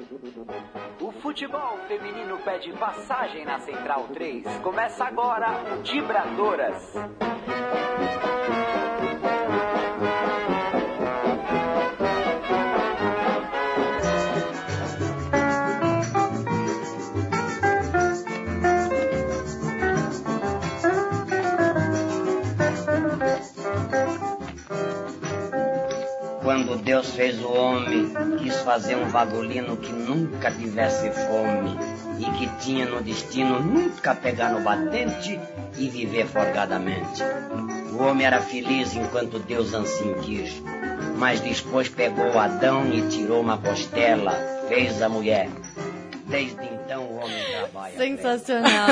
O futebol feminino pede passagem na Central 3. Começa agora o Dibradoras. Quando Deus fez o homem, quis fazer um vagolino que nunca tivesse fome e que tinha no destino nunca pegar no batente e viver folgadamente. O homem era feliz enquanto Deus assim quis, mas depois pegou Adão e tirou uma costela, fez a mulher. Desde então o homem trabalha. Sensacional.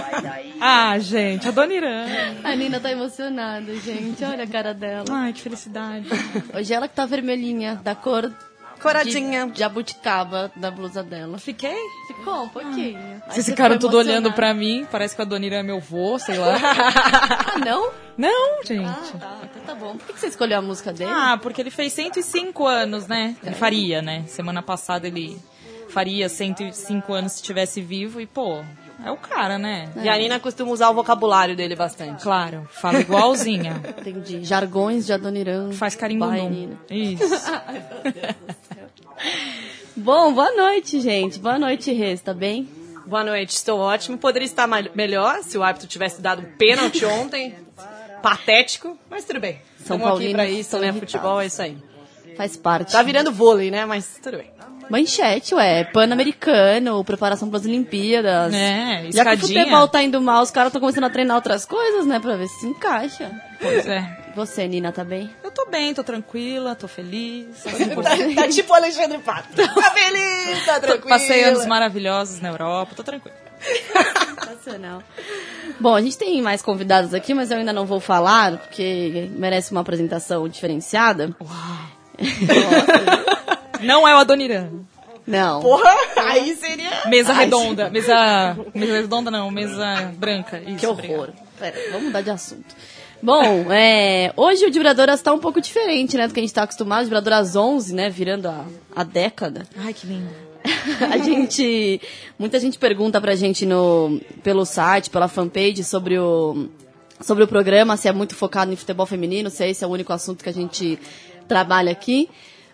Ah, gente, a Dona Irã. A Nina tá emocionada, gente. Olha a cara dela. Ai, que felicidade. Hoje ela que tá vermelhinha, da cor... Coradinha. De jabuticaba da blusa dela. Fiquei? Ficou um pouquinho. Vocês ficaram tudo olhando pra mim. Parece que a Dona Irã é meu vô, sei lá. Ah, não? Não, gente. Então tá bom. Por que você escolheu a música dele? Ah, porque ele fez 105 anos, né? Ele faria, né? Semana passada ele faria 105 anos se estivesse vivo e, pô, é o cara, né? E a Nina costuma usar o vocabulário dele bastante. Claro, fala igualzinha. Entendi. Jargões de Adoniran. Faz carimbundum. Isso. Ai, meu Deus do céu. Bom, boa noite, gente. Boa noite, Rês, tá bem? Boa noite, estou ótimo. Poderia estar melhor se o árbitro tivesse dado um pênalti ontem. Patético, mas tudo bem. São Estamos aqui Paulinos pra isso, são né? irritados. Futebol é isso aí. Faz parte. Tá virando vôlei, né? Mas tudo bem. Manchete, Pan-Americano, preparação para as Olimpíadas. É, Já que o escadinha. futebol tá indo mal, os caras estão começando a treinar outras coisas, né? Pra ver se encaixa. Pois é. Você, Nina, tá bem? Eu tô bem, tô tranquila, tô feliz. Tá tipo o Alexandre Pato. Tá feliz, tá tranquilo. Passei anos maravilhosos na Europa, tô tranquila. Sensacional. Bom, a gente tem mais convidados aqui, mas eu ainda não vou falar, porque merece uma apresentação diferenciada. Não é o Adoniran. Não. Porra, aí seria... Mesa redonda. Mesa redonda não, mesa branca. Isso, Que horror. obrigado. Pera, vamos mudar de assunto. Bom, hoje o Dibradoras tá um pouco diferente, né, do que a gente tá acostumado. O Dibradoras 11, né, virando a década. Ai, que lindo. Muita gente pergunta pra gente pelo site, pela fanpage sobre o programa, se é muito focado em futebol feminino, se esse é o único assunto que a gente trabalha aqui.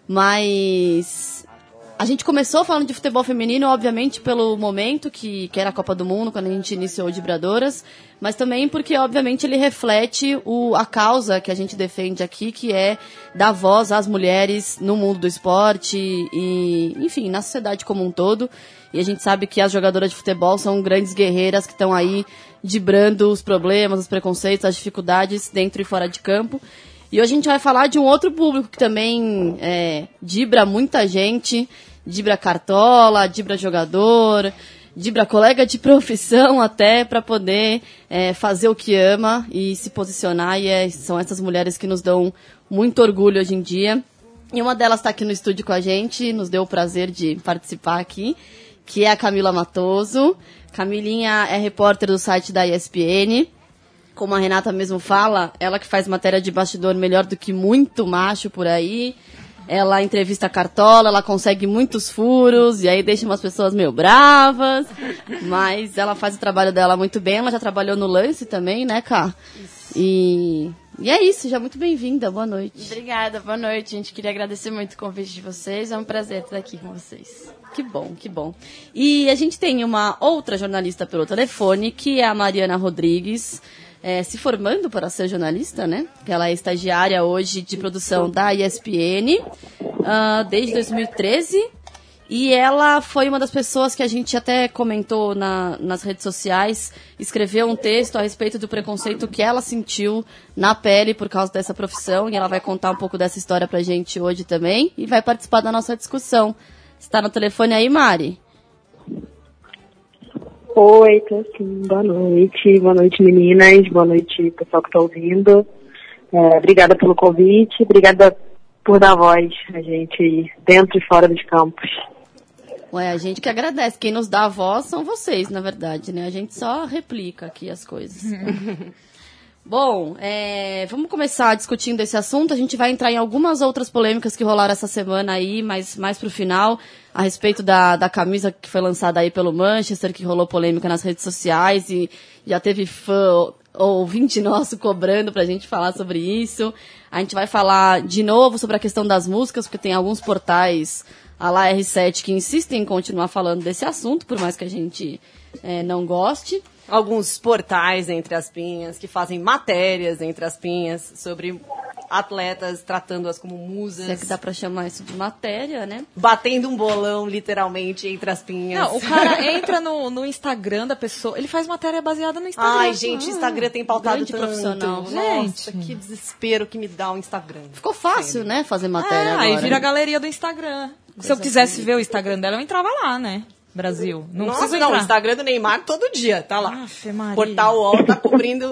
Mas a gente começou falando de futebol feminino, obviamente, pelo momento que era a Copa do Mundo, quando a gente iniciou o Dibradoras, mas também porque, obviamente, ele reflete a causa que a gente defende aqui, que é dar voz às mulheres no mundo do esporte e, enfim, na sociedade como um todo. E a gente sabe que as jogadoras de futebol são grandes guerreiras que estão aí dibrando os problemas, os preconceitos, as dificuldades dentro e fora de campo. E hoje a gente vai falar de um outro público que também dibra muita gente, dibra cartola, dibra jogador, dibra colega de profissão até, para poder fazer o que ama e se posicionar. E são essas mulheres que nos dão muito orgulho hoje em dia. E uma delas está aqui no estúdio com a gente, nos deu o prazer de participar aqui, que é a Camila Matoso. Camilinha é repórter do site da ESPN. Como a Renata mesmo fala, ela que faz matéria de bastidor melhor do que muito macho por aí. Ela entrevista a cartola, ela consegue muitos furos, e aí deixa umas pessoas meio bravas. Mas ela faz o trabalho dela muito bem. Ela já trabalhou no Lance também, né, Cá? E é isso, já muito bem-vinda. Boa noite. Obrigada, boa noite, gente. Queria agradecer muito o convite de vocês. É um prazer estar aqui com vocês. Que bom, que bom. E a gente tem uma outra jornalista pelo telefone, que é a Mariana Rodrigues, se formando para ser jornalista, né? Ela é estagiária hoje de produção da ESPN desde 2013. E ela foi uma das pessoas que a gente até comentou nas redes sociais, escreveu um texto a respeito do preconceito que ela sentiu na pele por causa dessa profissão. E ela vai contar um pouco dessa história pra gente hoje também e vai participar da nossa discussão. Está no telefone aí, Mari? Oi, tô sim. Boa noite meninas, boa noite pessoal que está ouvindo. Obrigada pelo convite, obrigada por dar voz a gente dentro e fora dos campos. A gente que agradece, quem nos dá a voz são vocês, na verdade, né? A gente só replica aqui as coisas. Bom, vamos começar discutindo esse assunto. A gente vai entrar em algumas outras polêmicas que rolaram essa semana aí, mais pro final, a respeito da camisa que foi lançada aí pelo Manchester, que rolou polêmica nas redes sociais e já teve fã ouvinte nosso cobrando pra gente falar sobre isso. A gente vai falar de novo sobre a questão das músicas, porque tem alguns portais, a lá R7, que insistem em continuar falando desse assunto, por mais que a gente não goste. Alguns portais entre as pinhas, que fazem matérias entre as pinhas sobre atletas, tratando-as como musas. Se é que dá pra chamar isso de matéria, né? Batendo um bolão, literalmente, entre as pinhas. Não, o cara entra no Instagram da pessoa, ele faz matéria baseada no Instagram. Ai, gente, o Instagram tem pautado grande tanto. profissional. Nossa, Gente. que desespero que me dá o Instagram. Ficou fácil, né, fazer matéria agora. Aí vira a galeria do Instagram. Se eu quisesse ver o Instagram dela, eu entrava lá, né? Brasil. Não Nossa, preciso não, entrar. o Instagram do Neymar todo dia, tá lá. Afe Maria. Portal UOL tá cobrindo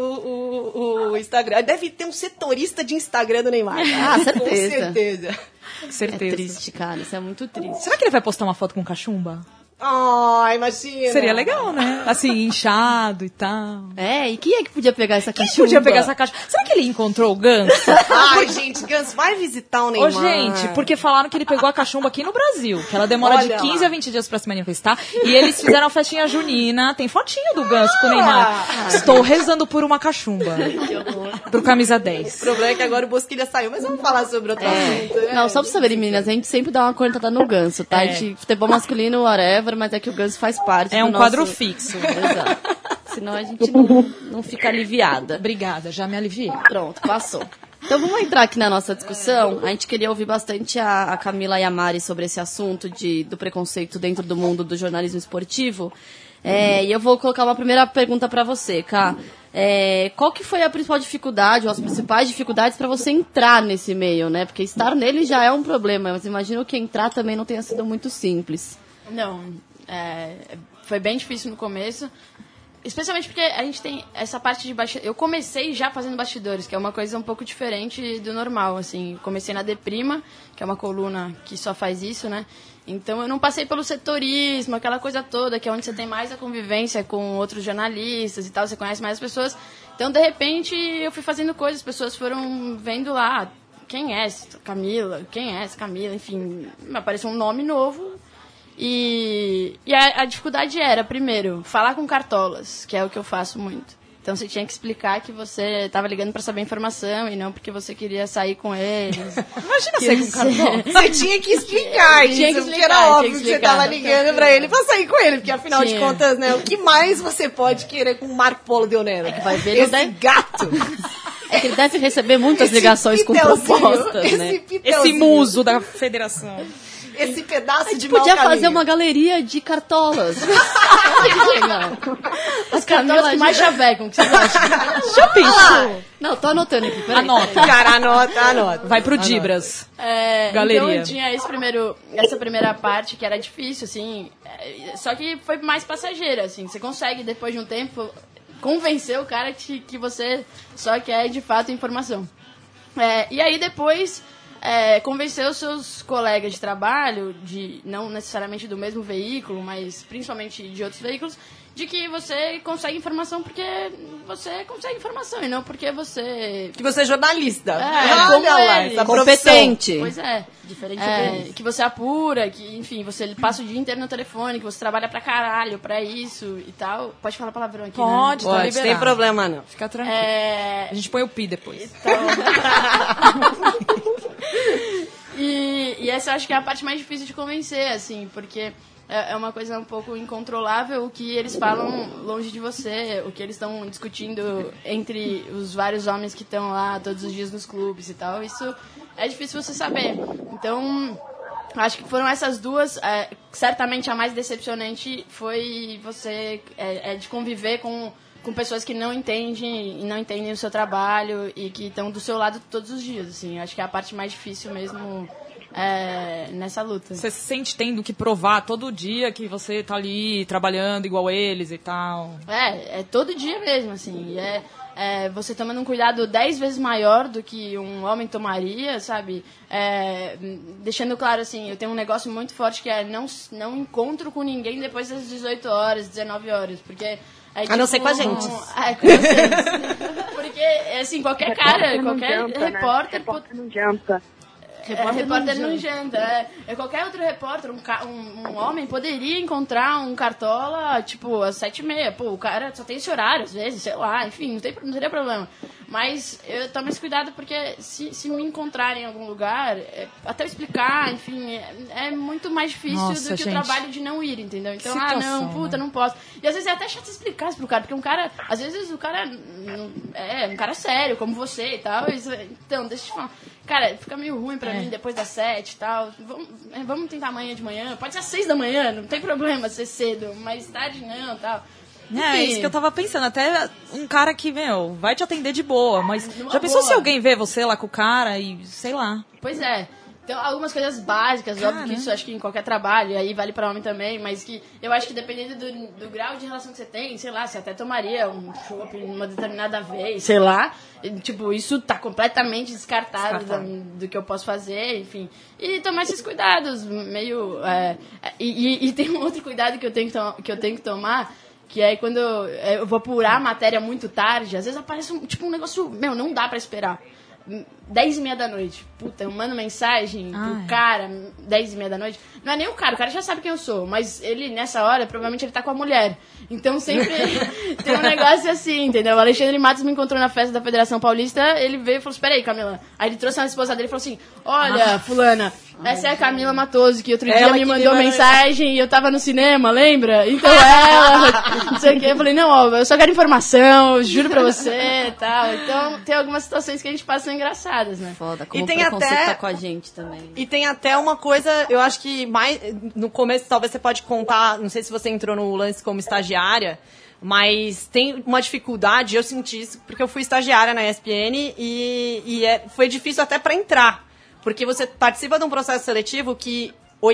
o Instagram. Deve ter um setorista de Instagram do Neymar. Ah, certeza. Com certeza. Certeza. É triste, cara, isso é muito triste. Será que ele vai postar uma foto com cachumba? Ai, imagina. Seria legal, né? Assim, inchado e tal. E quem é que podia pegar essa cachumba? Podia pegar essa caixa. Será que ele encontrou o ganso? Ai, gente, Gans, vai visitar o Neymar. Ô, gente, porque falaram que ele pegou a cachumba aqui no Brasil, que ela demora Olha de 15 lá. a 20 dias pra se manifestar, e eles fizeram a festinha junina, tem fotinho do ganso com o Neymar. Estou rezando por uma cachumba. Pro camisa 10. O problema é que agora o Bosquilha saiu, mas vamos falar sobre outro assunto. né? Não, só pra saberem, meninas, a gente sempre dá uma cortada no ganso, tá? A gente, futebol masculino, whatever, mas é que o ganso faz parte É do um nosso... quadro fixo. Exato. Senão a gente não fica aliviada. Obrigada, já me aliviei. Pronto, passou. Então vamos entrar aqui na nossa discussão. A gente queria ouvir bastante a Camila e a Mari sobre esse assunto do preconceito dentro do mundo do jornalismo esportivo. E eu vou colocar uma primeira pergunta para você, Ká. Qual que foi a principal dificuldade, ou as principais dificuldades para você entrar nesse meio, né? Porque estar nele já é um problema, mas imagino que entrar também não tenha sido muito simples. Não, foi bem difícil no começo, especialmente porque a gente tem essa parte de bastidores. Eu comecei já fazendo bastidores, que é uma coisa um pouco diferente do normal, assim. Comecei na Deprima, que é uma coluna que só faz isso, né? Então eu não passei pelo setorismo, aquela coisa toda, que é onde você tem mais a convivência com outros jornalistas e tal, você conhece mais as pessoas. Então, de repente, eu fui fazendo coisas, as pessoas foram vendo lá, quem é essa Camila, enfim, apareceu um nome novo. E a dificuldade era, primeiro, falar com cartolas, que é o que eu faço muito. Então você tinha que explicar que você estava ligando para saber informação e não porque você queria sair com eles. Imagina sair com cartola. Você tinha que explicar isso, Tinha que porque explicar, era óbvio tinha que que você explicar. tava ligando pra ele pra sair com ele, porque afinal de Tinha. contas, né, o que mais você pode querer com o Marco Polo de Onero? vai ver, Esse não deve- gato. É que ele deve receber muitas ligações com pitelzinho, propostas, né? Esse Esse pitelzinho, muso da federação. esse pedaço A gente de mau podia caminho. fazer uma galeria de cartolas. Legal. As cartolas que mais chavecam, que você acha? Já pensou? Não, tô anotando aqui, peraí. Anota. Cara, anota. Vai pro Dibras. Galeria. Galeria. Então eu tinha essa primeira parte que era difícil, assim, só que foi mais passageira, assim. Você consegue, depois de um tempo, convencer o cara que você só quer, de fato, informação. E aí, depois, convencer os seus colegas de trabalho, não necessariamente do mesmo veículo, mas principalmente de outros veículos, de que você consegue informação porque você consegue informação e não porque você... Que você é jornalista. como Olha lá, ele. essa Competente. Pois é. Diferente Que você apura, que, enfim, você passa o dia inteiro no telefone, que você trabalha pra caralho, pra isso e tal. Pode falar palavrão aqui, Pode, né? tá Pode, liberado. sem problema não. Fica tranquilo. A gente põe o pi depois. E essa eu acho que é a parte mais difícil de convencer, assim, porque é uma coisa um pouco incontrolável o que eles falam longe de você, o que eles estão discutindo entre os vários homens que estão lá todos os dias nos clubes e tal. Isso é difícil você saber. Então, acho que foram essas duas. Certamente a mais decepcionante foi você de conviver com pessoas que não entendem o seu trabalho e que estão do seu lado todos os dias, assim. Acho que é a parte mais difícil mesmo nessa luta. Você se sente tendo que provar todo dia que você tá ali trabalhando igual eles e tal. É todo dia mesmo, assim. Você tomando um cuidado 10 vezes maior do que um homem tomaria, sabe? Deixando claro, assim, eu tenho um negócio muito forte que é não encontro com ninguém depois das 18 horas, 19 horas, porque... A não ser com a gente. Com vocês. porque, assim, qualquer cara, qualquer repórter... Repórter não janta. Repórter não janta. Qualquer outro repórter, um homem, poderia encontrar um cartola, tipo, às 7h30. Pô, o cara só tem esse horário, às vezes, sei lá, enfim, não teria problema. Mas eu tomo esse cuidado porque se me encontrarem em algum lugar, até eu explicar, enfim, é muito mais difícil do que o trabalho de não ir, entendeu? Então, não posso. E às vezes é até chato explicar isso pro cara, porque um cara, às vezes o cara é um cara sério, como você e tal. Então, deixa eu te falar. Cara, fica meio ruim pra mim depois das 7 e tal. Vamos tentar amanhã de manhã. Pode ser às 6 da manhã, não tem problema ser cedo, mas tarde não e tal. É isso que eu tava pensando. Até um cara que, vai te atender de boa. Mas já pensou se alguém vê você lá com o cara e sei lá? Pois é. Então, algumas coisas básicas, óbvio que isso acho que em qualquer trabalho, e aí vale pra homem também, mas que eu acho que dependendo do grau de relação que você tem, sei lá, você até tomaria um chopp numa determinada vez, sei lá, tipo, isso tá completamente descartado do que eu posso fazer, enfim. E tomar esses cuidados, meio... E tem um outro cuidado que eu tenho que tomar, que é quando eu vou apurar a matéria muito tarde, às vezes aparece um negócio, não dá pra esperar. 10h30 da noite. Puta, eu mando mensagem pro cara, 10h30 da noite. Não é nem o cara já sabe quem eu sou, mas ele, nessa hora, provavelmente ele tá com a mulher. Então sempre tem um negócio assim, entendeu? O Alexandre Matos me encontrou na festa da Federação Paulista, ele veio e falou, espera aí, Camila. Aí ele trouxe a esposa dele e falou assim, olha, fulana, essa é a Camila Matoso, que outro dia me mandou mensagem e eu tava no cinema, lembra? Então ela, não sei o que. Eu falei, não, eu só quero informação, juro pra você e tal. Então tem algumas situações que a gente passa engraçadas, né? Foda, como o preconceito tá com a gente também. E tem até uma coisa, eu acho que mais no começo talvez você pode contar, não sei se você entrou no lance como estagiária, mas tem uma dificuldade, eu senti isso porque eu fui estagiária na ESPN foi difícil até para entrar, porque você participa de um processo seletivo que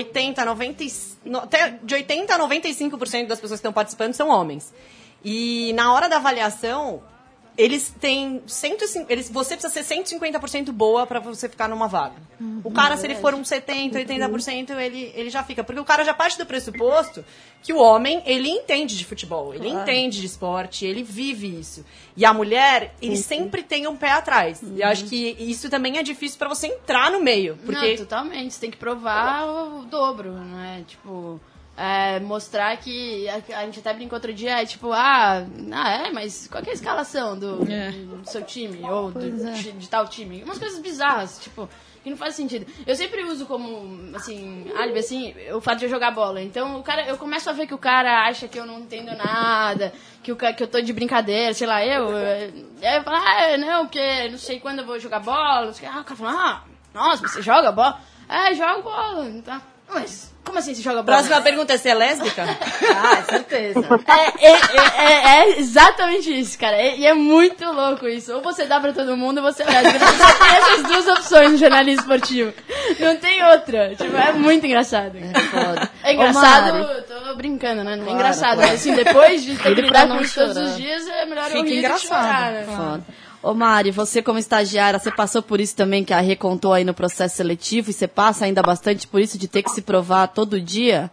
até de 80% a 95% das pessoas que estão participando são homens. E na hora da avaliação, eles têm você precisa ser 150% boa pra você ficar numa vaga. O cara, se ele for um 70%, 80%, ele já fica. Porque o cara já parte do pressuposto que o homem, ele entende de futebol, ele entende de esporte, ele vive isso. E a mulher, ele sempre tem um pé atrás. E eu acho que isso também é difícil pra você entrar no meio. Porque... Não, totalmente. Você tem que provar o dobro, né? Tipo... mostrar que a gente até brincou outro dia, mas qual que é a escalação do seu time ou de tal time? Umas coisas bizarras, tipo, que não faz sentido. Eu sempre uso como, assim, álibi, assim, o fato de eu jogar bola. Então, eu começo a ver que o cara acha que eu não entendo nada, que eu tô de brincadeira, sei lá, eu falo, não, porque não sei quando eu vou jogar bola, não sei o que. O cara fala, nossa, você joga bola? Jogo bola, tá. Mas, como assim você joga bola? Próxima pergunta é: você é lésbica? Certeza. É exatamente isso, cara. E é muito louco isso. Ou você dá pra todo mundo, ou você é lésbica. Você tem essas duas opções no jornalismo esportivo. Não tem outra. Tipo, é muito engraçado. É foda. É engraçado, eu tô brincando, né? Não é engraçado. Mas assim, depois de ter que lidar com isso todos os dias, é melhor eu rir e chorar, né? Foda. Ô Mari, você como estagiária, você passou por isso também que a Rê contou aí no processo seletivo e você passa ainda bastante por isso de ter que se provar todo dia?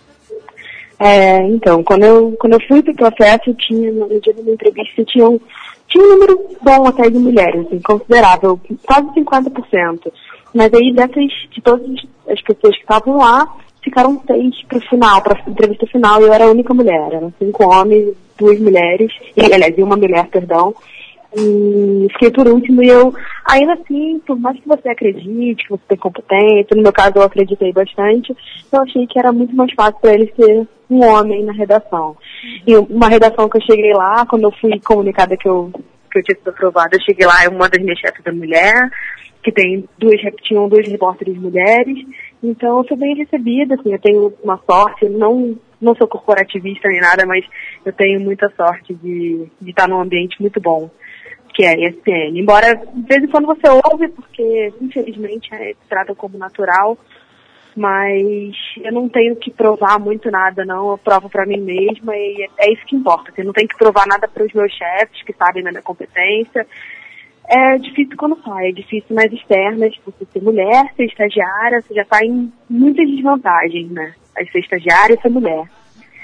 Então, quando eu fui pro processo, no dia da minha entrevista, tinha um número bom até de mulheres, assim, considerável, quase 50%. Mas aí de todas as pessoas que estavam lá, ficaram 6 pro final, pra entrevista final, e eu era a única mulher. Eram 5 homens, 2 mulheres, e uma mulher, perdão. E fiquei por último, e eu, ainda assim, por mais que você acredite, que você tem competência, no meu caso eu acreditei bastante, eu achei que era muito mais fácil para ele ser um homem na redação. E uma redação que eu cheguei lá, quando eu fui comunicada que eu tinha sido aprovada, eu cheguei lá, uma das minhas chefes da mulher, que tinham 2 repórteres mulheres, então eu fui bem recebida, assim, eu tenho uma sorte, não sou corporativista nem nada, mas eu tenho muita sorte de estar num ambiente muito bom, que é a ESPN. Embora, de vez em quando você ouve, porque, infelizmente, tratam como natural, mas eu não tenho que provar muito nada, não. Eu provo pra mim mesma e é isso que importa. Eu não tenho que provar nada para os meus chefes, que sabem da minha competência. É difícil quando sai, é difícil nas externas, você ser mulher, ser estagiária, você já está em muitas desvantagens, né? Aí ser estagiária e ser mulher.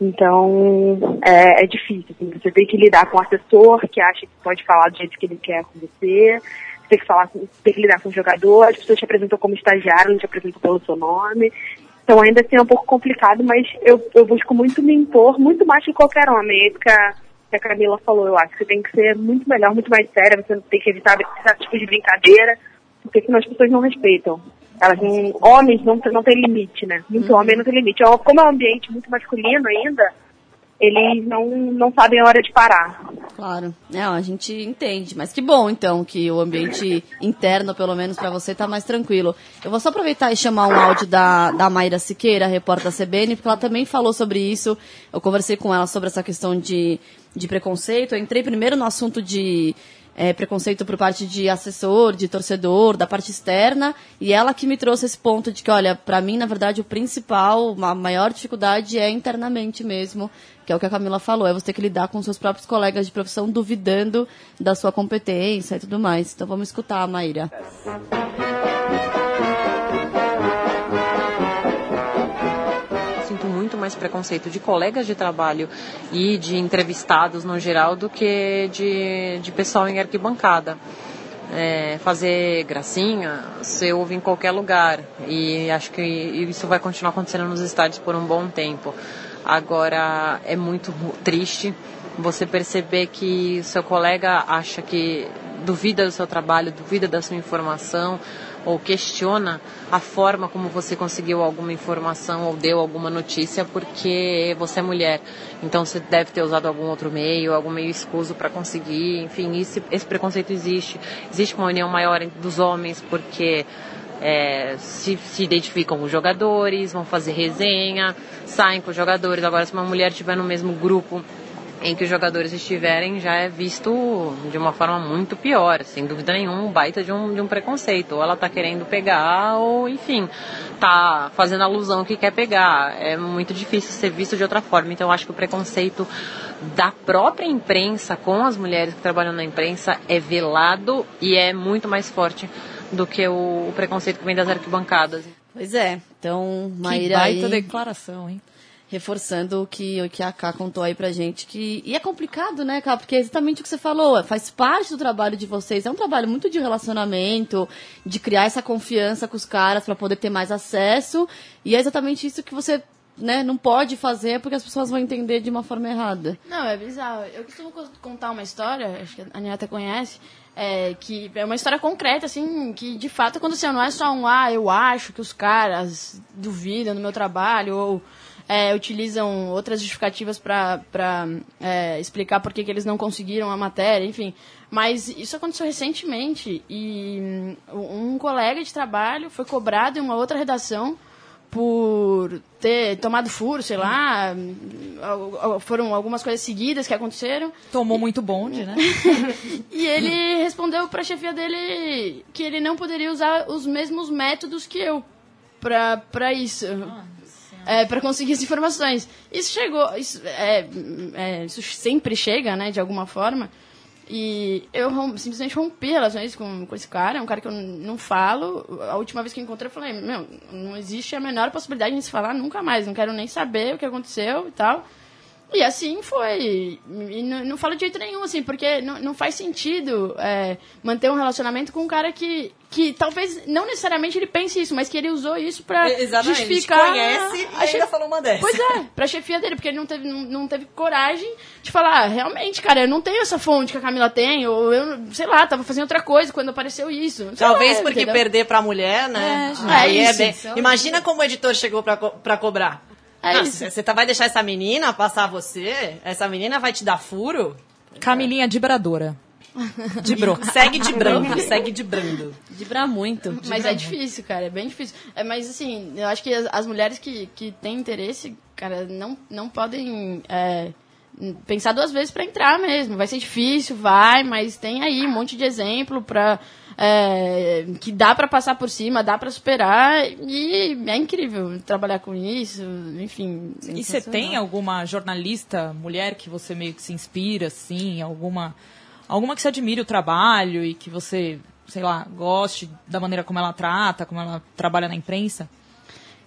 Então, é difícil. Assim, você tem que lidar com o assessor que acha que pode falar do jeito que ele quer com você. Você tem que lidar com o jogador. As pessoas te apresentam como estagiário, não te apresentam pelo seu nome. Então, ainda assim, é um pouco complicado, mas eu busco muito me impor, muito mais que qualquer homem. É isso que a Camila falou, eu acho. Você tem que ser muito melhor, muito mais séria. Você tem que evitar esse tipo de brincadeira, porque senão as pessoas não respeitam. Homens não tem limite, né? Muito homem não tem limite. Como é um ambiente muito masculino ainda, eles não sabem a hora de parar. Claro, a gente entende, mas que bom então que o ambiente interno, pelo menos para você, tá mais tranquilo. Eu vou só aproveitar e chamar um áudio da Mayra Siqueira, repórter da CBN, porque ela também falou sobre isso. Eu conversei com ela sobre essa questão de preconceito. Eu entrei primeiro no assunto de preconceito por parte de assessor, de torcedor, da parte externa, e ela que me trouxe esse ponto de que, olha, para mim, na verdade, o principal, a maior dificuldade é internamente mesmo, que é o que a Camila falou, é você ter que lidar com seus próprios colegas de profissão duvidando da sua competência e tudo mais. Então vamos escutar a Maíra. Muito mais preconceito de colegas de trabalho e de entrevistados no geral do que de pessoal em arquibancada. Fazer gracinha você ouve em qualquer lugar e acho que isso vai continuar acontecendo nos estádios por um bom tempo. Agora é muito triste você perceber que o seu colega acha que duvida do seu trabalho, duvida da sua informação ou questiona a forma como você conseguiu alguma informação ou deu alguma notícia porque você é mulher. Então você deve ter usado algum outro meio, algum meio escuso para conseguir. Enfim, esse preconceito existe. Existe uma união maior dos homens porque se identificam com os jogadores, vão fazer resenha, saem com os jogadores. Agora, se uma mulher estiver no mesmo grupo em que os jogadores estiverem, já é visto de uma forma muito pior, sem dúvida nenhuma, um baita de um preconceito. Ou ela está querendo pegar, ou, enfim, está fazendo alusão que quer pegar. É muito difícil ser visto de outra forma. Então, eu acho que o preconceito da própria imprensa com as mulheres que trabalham na imprensa é velado e é muito mais forte do que o preconceito que vem das arquibancadas. Pois é. Então, Maíra, que baita declaração, hein? Reforçando o que a Ká contou aí pra gente. E é complicado, né, Ká? Porque é exatamente o que você falou. Faz parte do trabalho de vocês. É um trabalho muito de relacionamento, de criar essa confiança com os caras pra poder ter mais acesso. E é exatamente isso que você, né, não pode fazer porque as pessoas vão entender de uma forma errada. Não, é bizarro. Eu costumo contar uma história, acho que a Anitta conhece, que é uma história concreta, assim, que de fato aconteceu. Não é só eu acho que os caras duvidam do meu trabalho ou utilizam outras justificativas para explicar por que eles não conseguiram a matéria, enfim. Mas isso aconteceu recentemente e um colega de trabalho foi cobrado em uma outra redação por ter tomado furo, sei lá, foram algumas coisas seguidas que aconteceram. Tomou muito bonde, né? E ele respondeu para a chefia dele que ele não poderia usar os mesmos métodos que eu para isso. Para conseguir as informações. Isso sempre chega, né, de alguma forma. E eu simplesmente rompi relações com esse cara. É um cara que eu não falo. A última vez que eu encontrei, eu falei, não existe a menor possibilidade de se falar nunca mais. Não quero nem saber o que aconteceu e tal. E assim foi. E não falo de jeito nenhum, assim, porque não faz sentido manter um relacionamento com um cara que talvez não necessariamente ele pense isso, mas que ele usou isso pra justificar. Conhece e ainda falou uma dessa. Pois pra chefia dele, porque ele não teve coragem de falar, realmente, cara, eu não tenho essa fonte que a Camila tem, ou eu, sei lá, tava fazendo outra coisa quando apareceu isso. Talvez porque entendeu? Perder pra mulher, né? Imagina como o editor chegou pra cobrar. Você vai deixar essa menina passar você? Essa menina vai te dar furo? Camilinha dibradora. Segue dibrando. Dibra muito. Mas é difícil, cara, é bem difícil. Mas assim, eu acho que as mulheres que têm interesse, cara, não podem pensar duas vezes pra entrar mesmo. Vai ser difícil, mas tem aí um monte de exemplo pra... que dá pra passar por cima, dá pra superar e é incrível trabalhar com isso, enfim. E você tem alguma jornalista mulher que você meio que se inspira, assim, alguma que você admire o trabalho e que você, sei lá, goste da maneira como ela trata, como ela trabalha na imprensa?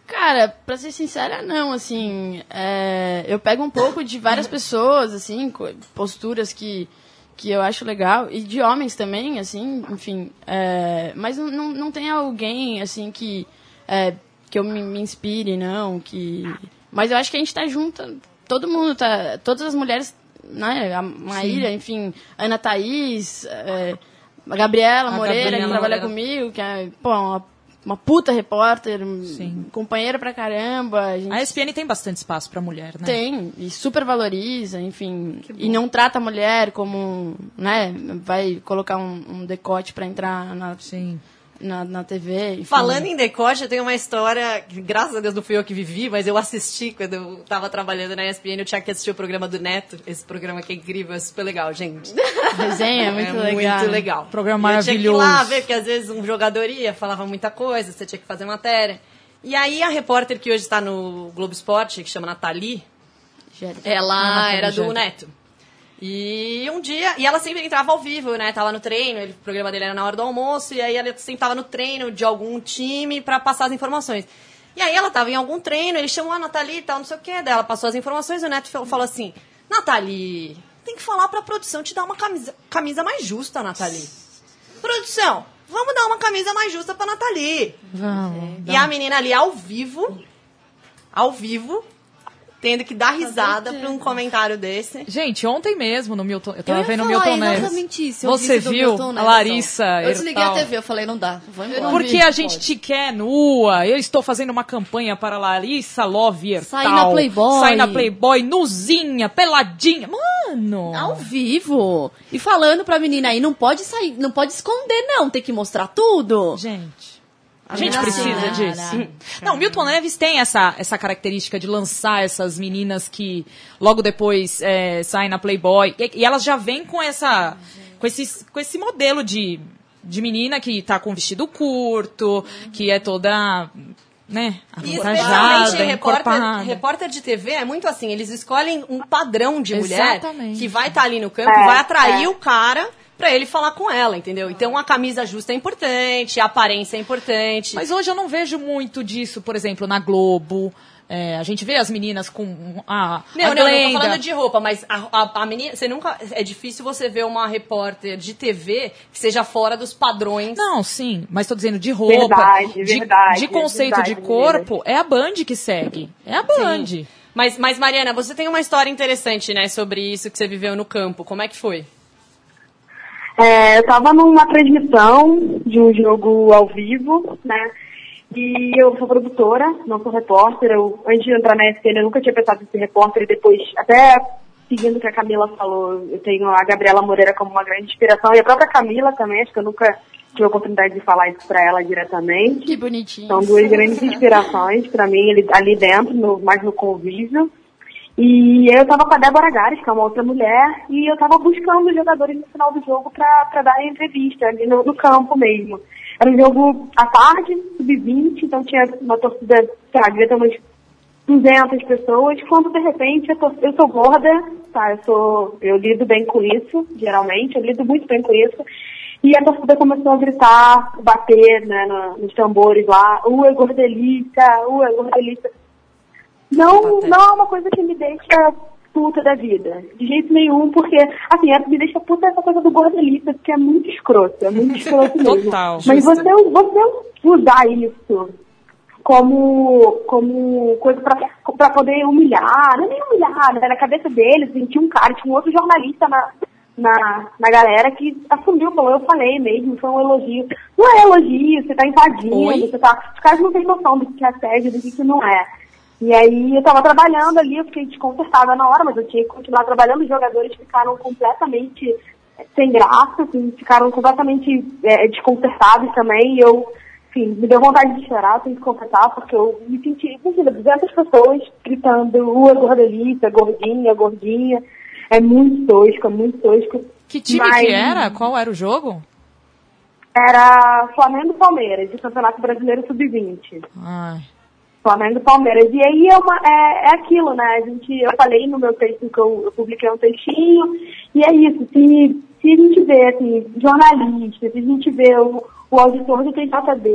Cara, pra ser sincera, não, assim, eu pego um pouco de várias pessoas, assim, posturas que eu acho legal, e de homens também, assim, enfim, mas não tem alguém, assim, que eu me inspire, não, mas eu acho que a gente tá junto, todo mundo tá, todas as mulheres, né, a Maíra, enfim, Ana Thaís, a Gabriela Moreira, que trabalha comigo, que é, pô, uma puta repórter, companheira pra caramba. A ESPN tem bastante espaço pra mulher, né? Tem, e super valoriza, enfim. E não trata a mulher como, né, vai colocar um decote pra entrar na TV. Enfim. Falando em decote, eu tenho uma história que, graças a Deus, não fui eu que vivi, mas eu assisti quando eu tava trabalhando na ESPN. Eu tinha que assistir o programa do Neto. Esse programa que é incrível, é super legal, gente. Resenha, muito legal. Muito legal. Programa maravilhoso. Eu tinha que ir lá ver, porque às vezes um jogador falava muita coisa, você tinha que fazer matéria. E aí a repórter que hoje está no Globo Esporte, que chama Nathalie, ela era do Neto. E um dia, e ela sempre entrava ao vivo, né? Tava no treino, o programa dele era na hora do almoço, e aí ela sempre tava no treino de algum time pra passar as informações. E aí ela tava em algum treino, ele chamou a Nathalie e tal, não sei o que, daí ela passou as informações, e o Neto falou assim: Nathalie, tem que falar pra produção te dar uma camisa mais justa, Nathalie. Produção, vamos dar uma camisa mais justa pra Nathalie. Vamos. E a menina ali ao vivo, tendo que dar risada por um comentário desse. Gente, ontem mesmo no Milton, eu tava vendo o Milton Neves. Exatamente isso. Você viu a Larissa Eu desliguei a TV, eu falei, não dá. Vou embora. Porque a gente te quer nua. Eu estou fazendo uma campanha para Larissa Love Ertal. Sai na Playboy, nuzinha, peladinha. Mano! Ao vivo. E falando pra menina aí, não pode sair, não pode esconder, não. Tem que mostrar tudo. Gente. A gente precisa disso. Não, Milton Neves tem essa característica de lançar essas meninas que logo depois saem na Playboy. E elas já vêm com esse modelo de menina que tá com vestido curto, que é toda, né, avantajada, encorpada. Repórter de TV é muito assim, eles escolhem um padrão de mulher que vai estar ali no campo, vai atrair o cara pra ele falar com ela, entendeu? Então a camisa justa é importante, a aparência é importante. Mas hoje eu não vejo muito disso, por exemplo, na Globo. A gente vê as meninas com Não tô falando de roupa, mas a menina, você nunca, é difícil você ver uma repórter de TV que seja fora dos padrões. Não, sim, mas tô dizendo de roupa, de conceito de corpo, é a Band que segue, é a Band. Sim. Mas Mariana, você tem uma história interessante, né, sobre isso que você viveu no campo, como é que foi? Eu tava numa transmissão de um jogo ao vivo, né? E eu sou produtora, não sou repórter. Antes de entrar na ESPN, eu nunca tinha pensado em ser repórter. E depois, até seguindo o que a Camila falou, eu tenho a Gabriela Moreira como uma grande inspiração. E a própria Camila também, acho que eu nunca tive a oportunidade de falar isso pra ela diretamente. Que bonitinho. São duas grandes inspirações pra mim, ali dentro, mais no convívio. E eu tava com a Débora Gares, que é uma outra mulher, e eu tava buscando os jogadores no final do jogo pra dar entrevista, ali no campo mesmo. Era um jogo à tarde, sub-20, então tinha uma torcida, sei lá, devia ter umas 200 pessoas, quando de repente eu sou gorda, tá, eu lido bem com isso, geralmente, eu lido muito bem com isso, e a torcida começou a gritar, bater, né, nos tambores lá, gordelista, gordelista. Não é uma coisa que me deixa puta da vida. De jeito nenhum, porque, assim, me deixa puta essa coisa do gordelista, porque é muito escroto mesmo. Total. Mas você usar isso como coisa pra poder humilhar, não é nem humilhar, né? Na cabeça deles, tinha um cara, tinha um outro jornalista na galera que assumiu, falou, eu falei mesmo, foi um elogio. Não é elogio, você tá invadindo, os caras não têm noção do que é assédio, do que não é. E aí eu tava trabalhando ali, eu fiquei desconcertada na hora, mas eu tinha que continuar trabalhando, os jogadores ficaram completamente sem graça, assim, ficaram completamente desconcertados também, e eu, enfim, me deu vontade de chorar, sem desconcertar, porque eu me senti, imagina, 200 pessoas gritando, gordelista, gordinha, é muito tosco. Que time que era? Qual era o jogo? Era Flamengo e Palmeiras, de Campeonato Brasileiro Sub-20. Ai. Flamengo e Palmeiras. E aí é aquilo, né? Eu falei no meu texto que eu publiquei um textinho, e é isso. Se a gente vê, assim, jornalista, se a gente vê o auditor do TJD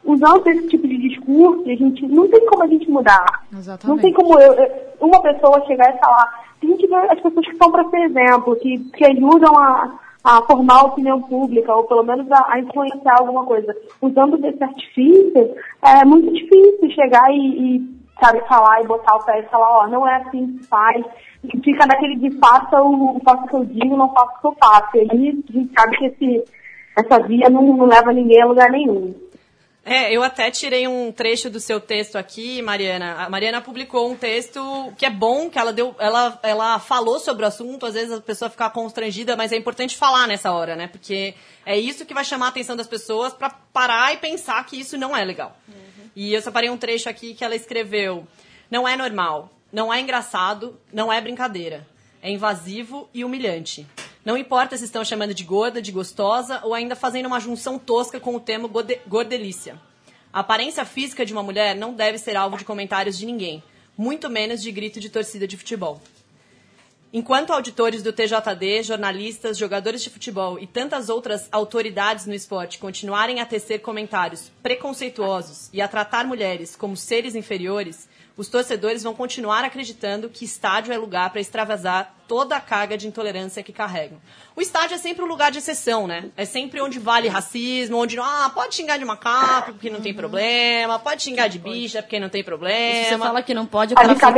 usando esse tipo de discurso, a gente não tem como a gente mudar. Exatamente. Não tem como uma pessoa chegar e falar. A gente vê as pessoas que são para ser exemplo, que ajudam a formar a opinião pública, ou pelo menos a influenciar alguma coisa. Usando desse artifício, é muito difícil chegar e sabe, falar e botar o pé e falar, não é assim que se faz. E fica naquele de faça o que eu digo, não faço o que eu faço. E aí a gente sabe que essa via não leva ninguém a lugar nenhum. Eu até tirei um trecho do seu texto aqui, Mariana. A Mariana publicou um texto que é bom, que ela falou sobre o assunto, às vezes a pessoa fica constrangida, mas é importante falar nessa hora, né? Porque é isso que vai chamar a atenção das pessoas para parar e pensar que isso não é legal. E eu separei um trecho aqui que ela escreveu. Não é normal, não é engraçado, não é brincadeira. É invasivo e humilhante. Não importa se estão chamando de gorda, de gostosa ou ainda fazendo uma junção tosca com o termo gordelícia. A aparência física de uma mulher não deve ser alvo de comentários de ninguém, muito menos de grito de torcida de futebol. Enquanto auditores do TJD, jornalistas, jogadores de futebol e tantas outras autoridades no esporte continuarem a tecer comentários preconceituosos e a tratar mulheres como seres inferiores, os torcedores vão continuar acreditando que estádio é lugar para extravasar toda a carga de intolerância que carregam. O estádio é sempre um lugar de exceção, né? É sempre onde vale racismo, onde pode xingar de macaco porque não tem problema, pode xingar de bicha porque não tem problema. Se você fala que não pode, o cara fica,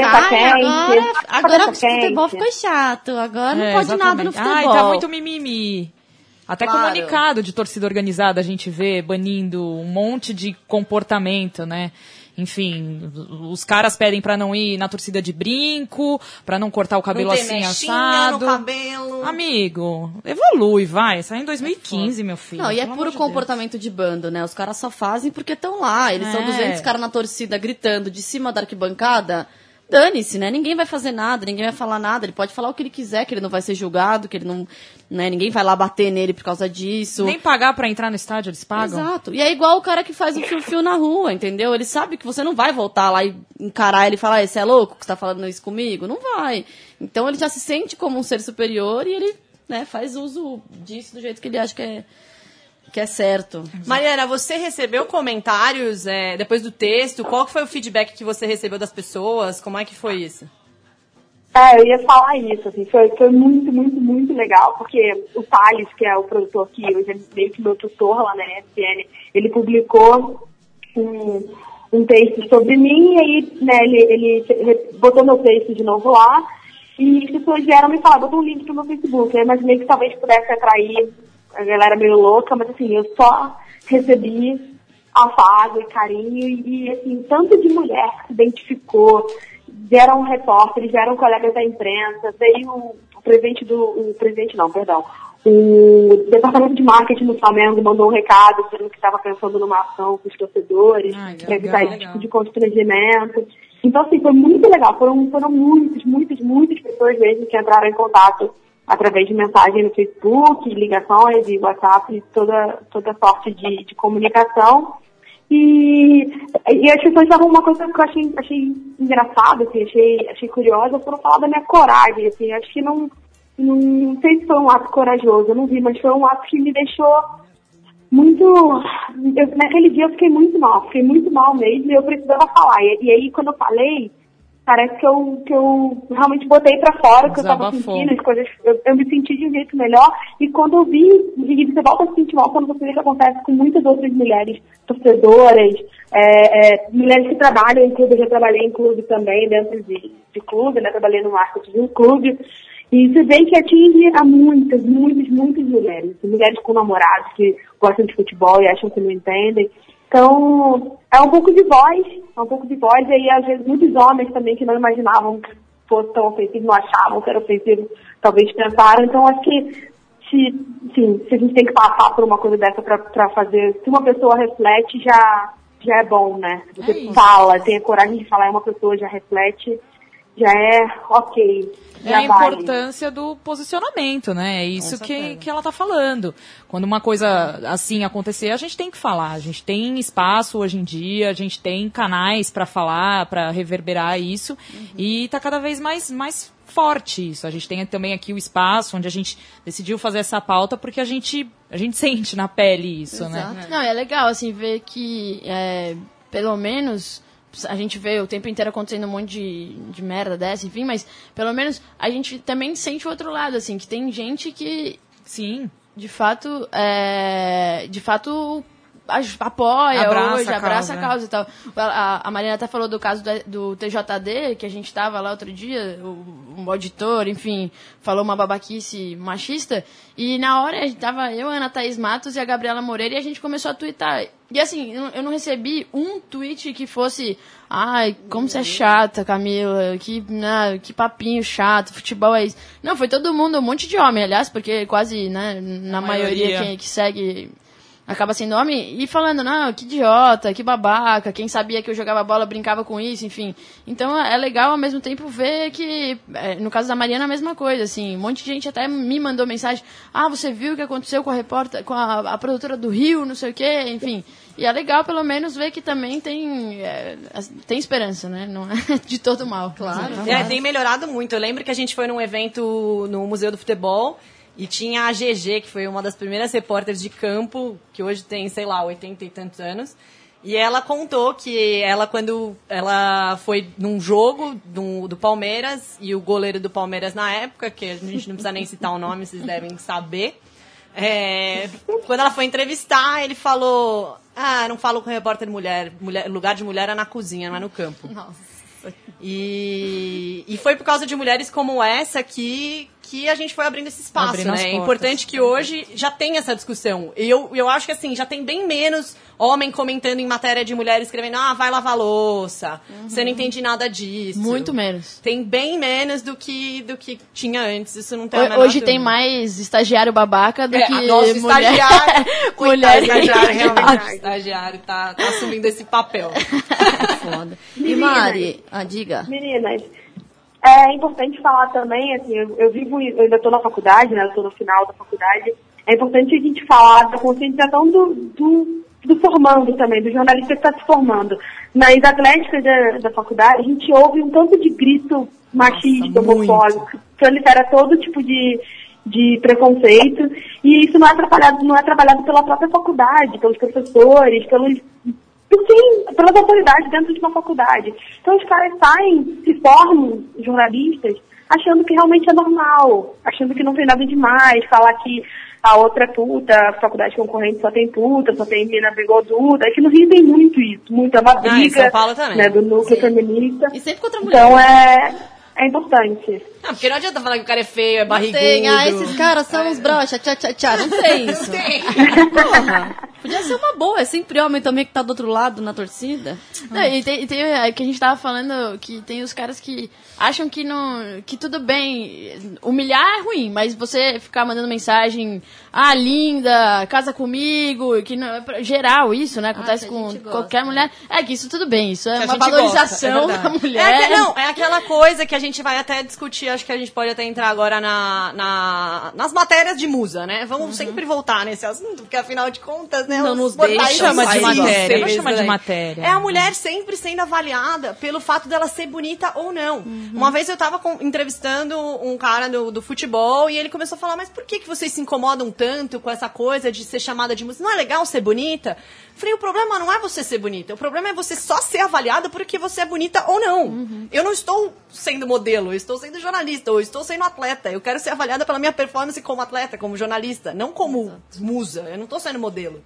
agora o futebol ficou chato, agora não pode nada no futebol. Tá muito mimimi. Até comunicado de torcida organizada a gente vê banindo um monte de comportamento, né? Enfim, os caras pedem pra não ir na torcida de brinco, pra não cortar o cabelo assim assado. No cabelo. Amigo, evolui, vai. Saiu em 2015, meu filho. Não, e é puro comportamento de bando, né? Os caras só fazem porque estão lá. Eles são 200 caras na torcida gritando de cima da arquibancada. Dane-se, né? Ninguém vai fazer nada, ninguém vai falar nada. Ele pode falar o que ele quiser, que ele não vai ser julgado, que ele não... Né? Ninguém vai lá bater nele por causa disso. Nem pagar pra entrar no estádio, eles pagam. Exato. E é igual o cara que faz o fio-fio na rua, entendeu? Ele sabe que você não vai voltar lá e encarar ele e falar, você é louco que você tá falando isso comigo? Não vai. Então ele já se sente como um ser superior e ele, né, faz uso disso do jeito que ele acha que é certo. Mariana, você recebeu comentários depois do texto? Qual foi o feedback que você recebeu das pessoas? Como é que foi isso? Eu ia falar isso, assim, foi muito, muito, muito legal, porque o Thales, que é o produtor que hoje é meio que meu tutor lá na ESPN, ele publicou um texto sobre mim, e aí, né, ele botou meu texto de novo lá, e as pessoas vieram me falar, botou um link pro meu Facebook, eu imaginei que talvez pudesse atrair a galera meio louca, mas assim, eu só recebi afago e carinho, e assim, tanto de mulher que se identificou, vieram repórteres, vieram colegas da imprensa, veio o departamento de marketing do Flamengo mandou um recado dizendo que estava pensando numa ação com os torcedores, para evitar esse tipo de constrangimento. Então, assim, foi muito legal. Foram muitas pessoas mesmo que entraram em contato através de mensagem no Facebook, ligações e WhatsApp, toda sorte de comunicação. E as pessoas estavam uma coisa que eu achei engraçada, assim, achei curiosa, foram falar da minha coragem, assim, acho que não sei se foi um ato corajoso, eu não vi, mas foi um ato que me deixou muito... naquele dia eu fiquei muito mal mesmo, e eu precisava falar. E aí, quando eu falei, parece que eu realmente botei pra fora o que eu tava sentindo, as coisas, eu me senti de um jeito melhor, e quando eu vi, e você volta a se sentir mal quando você vê o que acontece com muitas outras mulheres torcedoras, mulheres que trabalham em clube, eu já trabalhei em clube também, dentro de clube, né, trabalhei no marketing de um clube, e você vê que atinge a muitas mulheres com namorados que gostam de futebol e acham que não entendem. Então, é um pouco de voz, e aí às vezes muitos homens também que não imaginavam que fosse tão ofensivo, não achavam que era ofensivo, talvez pensaram. Então, acho que se a gente tem que passar por uma coisa dessa pra fazer, se uma pessoa reflete, já é bom, né? Se você fala, tem a coragem de falar, uma pessoa já reflete, já é ok. É a importância do posicionamento, né? É isso que ela tá falando. Quando uma coisa assim acontecer, a gente tem que falar. A gente tem espaço hoje em dia, a gente tem canais para falar, para reverberar isso. E tá cada vez mais forte isso. A gente tem também aqui o espaço onde a gente decidiu fazer essa pauta porque a gente A gente sente na pele isso, Exato. né? Não, é legal, assim, ver que, pelo menos, a gente vê o tempo inteiro acontecendo um monte de merda dessa, enfim, mas pelo menos a gente também sente o outro lado, assim, que tem gente que... Sim. De fato, apoia abraça a causa e tal. A Marina até falou do caso do TJD, que a gente tava lá outro dia, um auditor, enfim, falou uma babaquice machista, e na hora tava eu, a Ana Thaís Matos e a Gabriela Moreira, e a gente começou a twittar. E assim, eu não recebi um tweet que fosse, ai, como você é chata, Camila, que papinho chato, futebol é isso. Não, foi todo mundo, um monte de homem, aliás, porque quase, né, na maioria que segue acaba sendo homem, e falando, não, que idiota, que babaca, quem sabia que eu jogava bola brincava com isso, enfim. Então é legal ao mesmo tempo ver que, no caso da Mariana, a mesma coisa, assim, um monte de gente até me mandou mensagem, você viu o que aconteceu com a repórter, com a produtora do Rio, não sei o quê, enfim. E é legal, pelo menos, ver que também tem esperança, né? Não é de todo mal. Claro. Tem melhorado muito. Eu lembro que a gente foi num evento no Museu do Futebol e tinha a GG, que foi uma das primeiras repórteres de campo, que hoje tem, sei lá, 80 e tantos anos. E ela contou que quando ela foi num jogo do Palmeiras, e o goleiro do Palmeiras na época, que a gente não precisa nem citar o nome, vocês devem saber, quando ela foi entrevistar, ele falou, não falo com repórter mulher, lugar de mulher é na cozinha, não é no campo. Nossa. E foi por causa de mulheres como essa que a gente foi abrindo esse espaço, né? É importante que hoje já tem essa discussão. E eu acho que, assim, já tem bem menos homem comentando em matéria de mulher, escrevendo, vai lavar louça, você não entende nada disso. Muito menos. Tem bem menos do que tinha antes, isso não tem hoje tem mais estagiário babaca do que nosso mulher. Estagiário, mulher estagiário, realmente. Estagiário tá assumindo esse papel. Foda. E Mari, diga. Meninas, é importante falar também, assim, eu ainda estou na faculdade, né, eu estou no final da faculdade, é importante a gente falar da conscientização do formando também, do jornalista que está se formando. Nas atléticas da faculdade, a gente ouve um tanto de grito machista, homofóbico, que prolifera todo tipo de preconceito, e isso não é trabalhado pela própria faculdade, pelos professores, pelas autoridades dentro de uma faculdade. Então os caras se formam jornalistas, achando que realmente é normal, achando que não tem nada demais, falar que a outra é puta, a faculdade concorrente só tem puta, só tem mina bigoduda. Aqui no Rio tem muito isso, é uma briga, né, do núcleo feminista. E sempre contra a mulher. Então é importante. Porque não adianta falar que o cara é feio, é barrigudo. Tem, esses caras são uns broxa, tchá, não tem isso. Não tem. Porra, podia ser uma boa, é sempre homem também que tá do outro lado na torcida. Não, e tem que a gente tava falando que tem os caras que acham que tudo bem, humilhar é ruim, mas você ficar mandando mensagem, linda, casa comigo, que não, é geral isso, né, acontece com qualquer mulher, que isso tudo bem, isso é uma valorização da mulher. É aquela coisa que a gente vai até discutir, acho que a gente pode até entrar agora nas matérias de musa, né, vamos sempre voltar nesse assunto, porque afinal de contas, né, não nos deixa chama de matéria, não chama de matéria. É a mulher sempre sendo avaliada pelo fato dela ser bonita ou não. Uma vez eu tava entrevistando um cara do futebol e ele começou a falar, mas por que vocês se incomodam tanto com essa coisa de ser chamada de musa? Não é legal ser bonita? Eu falei, o problema não é você ser bonita, o problema é você só ser avaliada porque você é bonita ou não. Eu não estou sendo modelo, eu estou sendo jornalista, ou estou sendo atleta. Eu quero ser avaliada pela minha performance como atleta, como jornalista, não como musa. Eu não estou sendo modelo.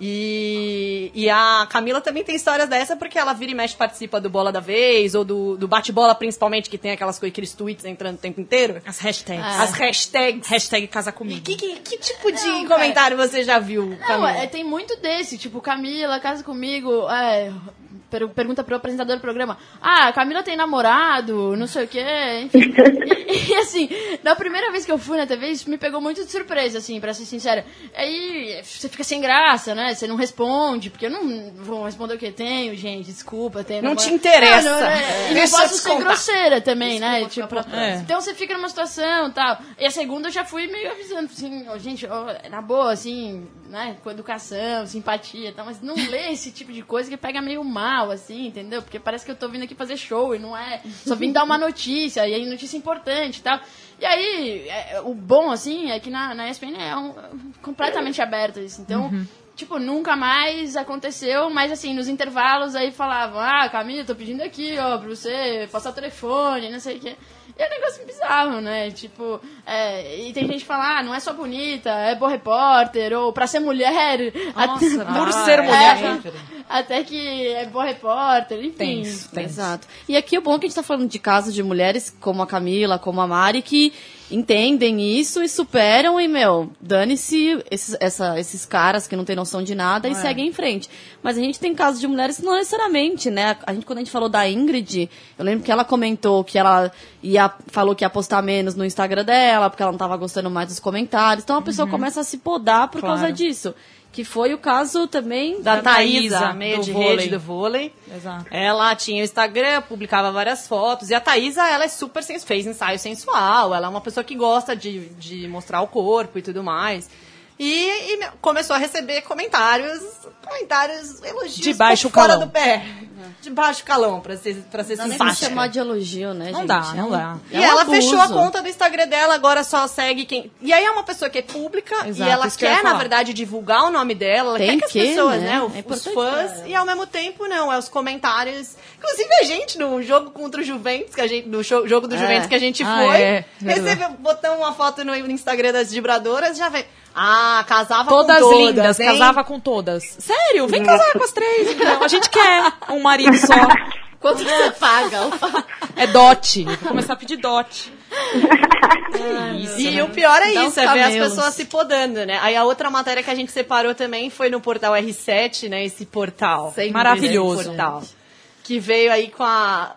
E a Camila também tem histórias dessa, porque ela vira e mexe, participa do Bola da Vez, ou do Bate-Bola, principalmente, que tem aqueles tweets entrando o tempo inteiro. As hashtags. As hashtags. Hashtag casa comigo. Que tipo de comentário você já viu, Camila? Não, tem muito desse, tipo, Camila, casa comigo, pergunta pro apresentador do programa, a Camila tem namorado, não sei o quê, enfim. E assim, na primeira vez que eu fui na TV, isso me pegou muito de surpresa, assim, pra ser sincera. Aí você fica sem graça, né? né? Você não responde, porque eu não vou responder o que tenho, gente, desculpa. Não te interessa. E não posso ser grosseira também, né? Tipo, então você fica numa situação e tal. E a segunda eu já fui meio avisando, assim, gente, na boa, assim, né? Com educação, simpatia e tal, mas não lê esse tipo de coisa que pega meio mal, assim, entendeu? Porque parece que eu tô vindo aqui fazer show e não é. Só vim dar uma notícia, e aí notícia importante e tal. E aí, o bom, assim, é que na ESPN é completamente aberto isso. Então, tipo, nunca mais aconteceu, mas assim, nos intervalos aí falavam, Camila, tô pedindo aqui, ó, pra você passar o telefone, não sei o quê. E é um negócio bizarro, né? Tipo, e tem gente que fala, não é só bonita, é boa repórter, ou pra ser mulher... Nossa, por ser mulher... Até que é boa repórter, enfim. Tem. Exato. E aqui o bom é que a gente tá falando de casos de mulheres como a Camila, como a Mari, que entendem isso e superam e, dane-se esses caras que não tem noção de nada e seguem em frente. Mas a gente tem casos de mulheres que não necessariamente, né? Quando a gente falou da Ingrid, eu lembro que ela comentou que ela falou que ia postar menos no Instagram dela, porque ela não tava gostando mais dos comentários. Então a pessoa começa a se podar por causa disso. Que foi o caso também da Thaísa, meio de rede do vôlei. Exato. Ela tinha o Instagram, publicava várias fotos. E a Thaísa, ela é super fez ensaio sensual. Ela é uma pessoa que gosta de mostrar o corpo e tudo mais. E começou a receber comentários, elogios de baixo fora calão. do pé. De baixo calão, pra ser simpática. simpática. Não chamar de elogio, né, não gente? Não dá. E ela fechou a conta do Instagram dela, agora só segue quem... E aí é uma pessoa que é pública, e ela quer, na verdade, divulgar o nome dela. Ela quer que as pessoas, né? Os fãs, e ao mesmo tempo, os comentários. Inclusive a gente, no jogo contra o Juventus, no jogo do Juventus que a gente foi, recebeu, botamos uma foto no Instagram das vibradoras, já veio... casava todas com todas. Lindas, hein? Casava com todas. Sério? Vem casar com as três, então. A gente quer um marido só. Quanto que você paga? É dote. Vou começar a pedir dote. O pior é isso, é ver as pessoas se podando, né? Aí a outra matéria que a gente separou também foi no portal R7, né? Esse portal. Maravilhoso. Esse portal. Que veio aí com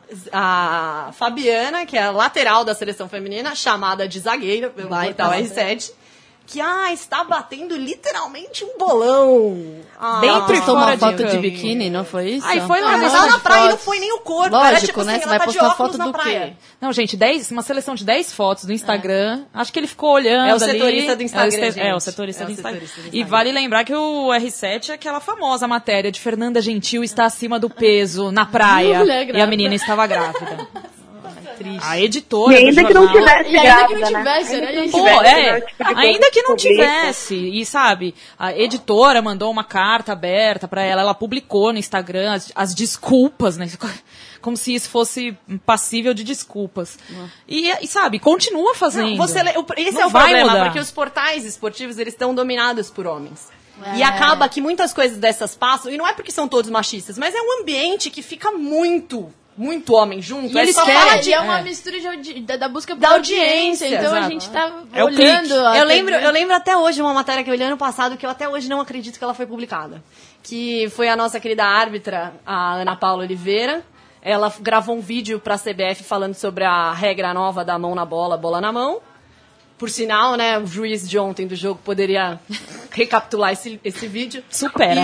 a Fabiana, que é a lateral da seleção feminina, chamada de zagueira pelo portal R7. Que, está batendo literalmente um bolão. Dentro e fora uma foto de biquíni, não foi isso? Aí foi lá na praia e não foi nem o corpo. Lógico, era tipo né? assim, você vai postar foto do praia. quê? Não, gente, uma seleção de 10 fotos do Instagram. Acho que ele ficou olhando. É o setorista do Instagram, gente. O setorista do Instagram. E vale lembrar que o R7 é aquela famosa matéria de Fernanda Gentil está acima do peso na praia. E a menina estava grávida. Triste. A editora e ainda do que jornal, não tivesse ainda que não tivesse, né? Ainda que não tivesse. E sabe, a editora mandou uma carta aberta pra ela publicou no Instagram as desculpas, né? Como se isso fosse passível de desculpas. E sabe, continua fazendo. Esse é o problema, porque os portais esportivos, eles estão dominados por homens. E acaba que muitas coisas dessas passam, e não é porque são todos machistas, mas é um ambiente que fica muito homem junto. E eles querem, é uma mistura da busca da audiência. Então a gente tá olhando... Eu lembro até hoje uma matéria que eu li ano passado, que eu até hoje não acredito que ela foi publicada. Que foi a nossa querida árbitra, a Ana Paula Oliveira. Ela gravou um vídeo pra CBF falando sobre a regra nova da mão na bola, bola na mão. Por sinal, né, o juiz de ontem do jogo poderia recapitular esse vídeo. Supera.